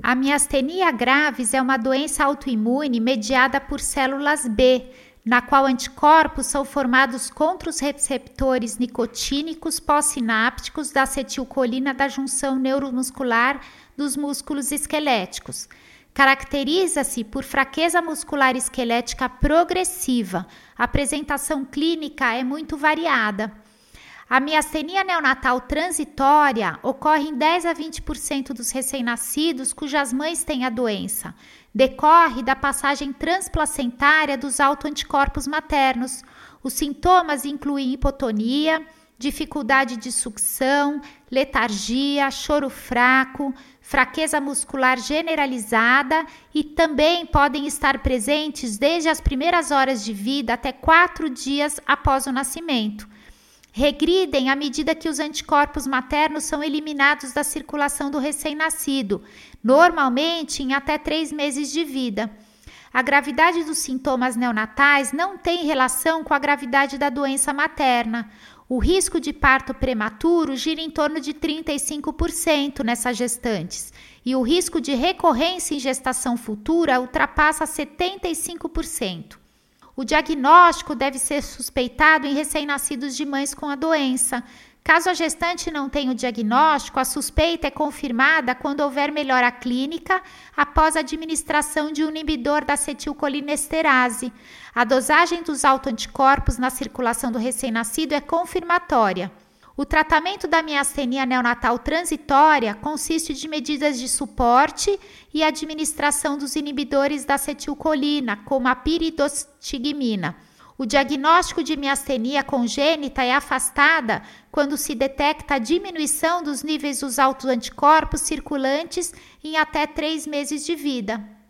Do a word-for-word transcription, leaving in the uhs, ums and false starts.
A miastenia gravis é uma doença autoimune mediada por células B, na qual anticorpos são formados contra os receptores nicotínicos pós-sinápticos da acetilcolina da junção neuromuscular dos músculos esqueléticos. Caracteriza-se por fraqueza muscular esquelética progressiva. A apresentação clínica é muito variada. A miastenia neonatal transitória ocorre em dez a vinte por cento dos recém-nascidos cujas mães têm a doença. Decorre da passagem transplacentária dos autoanticorpos maternos. Os sintomas incluem hipotonia, dificuldade de sucção, letargia, choro fraco, fraqueza muscular generalizada e também podem estar presentes desde as primeiras horas de vida até quatro dias após o nascimento. Regridem à medida que os anticorpos maternos são eliminados da circulação do recém-nascido, normalmente em até três meses de vida. A gravidade dos sintomas neonatais não tem relação com a gravidade da doença materna. O risco de parto prematuro gira em torno de trinta e cinco por cento nessas gestantes e o risco de recorrência em gestação futura ultrapassa setenta e cinco por cento. O diagnóstico deve ser suspeitado em recém-nascidos de mães com a doença. Caso a gestante não tenha o diagnóstico, a suspeita é confirmada quando houver melhora clínica após a administração de um inibidor da acetilcolinesterase. A dosagem dos autoanticorpos na circulação do recém-nascido é confirmatória. O tratamento da miastenia neonatal transitória consiste de medidas de suporte e administração dos inibidores da acetilcolina, como a piridostigmina. O diagnóstico de miastenia congênita é afastada quando se detecta a diminuição dos níveis dos autoanticorpos circulantes em até três meses de vida.